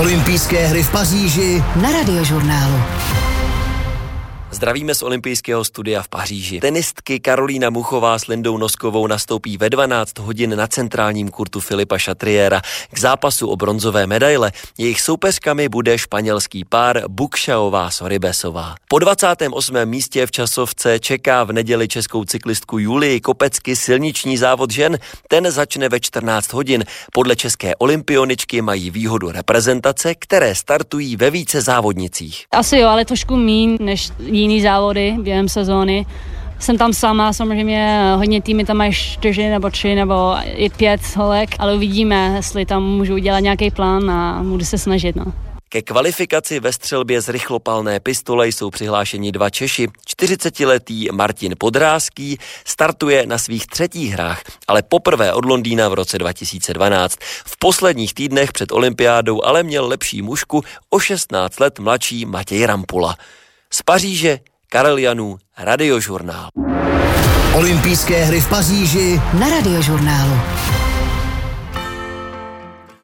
Olympijské hry v Paříži na Radiožurnálu. Zdravíme z olympijského studia v Paříži. Tenistky Karolína Muchová s Lindou Noskovou nastoupí ve 12 hodin na centrálním kurtu Filipa Chatriera k zápasu o bronzové medaile. Jejich soupeřkami bude španělský pár Bucšaová Sorribesová. Po 28. místě v časovce čeká v neděli českou cyklistku Julii Kopecky silniční závod žen. Ten začne ve 14 hodin. Podle české olympioničky mají výhodu reprezentace, které startují ve více závodnicích. Asi jo, ale trošku míň než jiný závody během sezóny. Jsem tam sama, samozřejmě hodně týmy tam mají 4 nebo 3 nebo i 5 holek, ale uvidíme, jestli tam můžu udělat nějaký plán a budu se snažit. No. Ke kvalifikaci ve střelbě z rychlopalné pistole jsou přihlášeni 2 Češi. 40letý Martin Podrázký startuje na svých 3. hrách, ale poprvé od Londýna v roce 2012. V posledních týdnech před olympiádou ale měl lepší mužku o 16 let mladší Matěj Rampula. Z Paříže Karel Janů, Radiožurnál. Olympijské hry v Paříži na Radiožurnálu.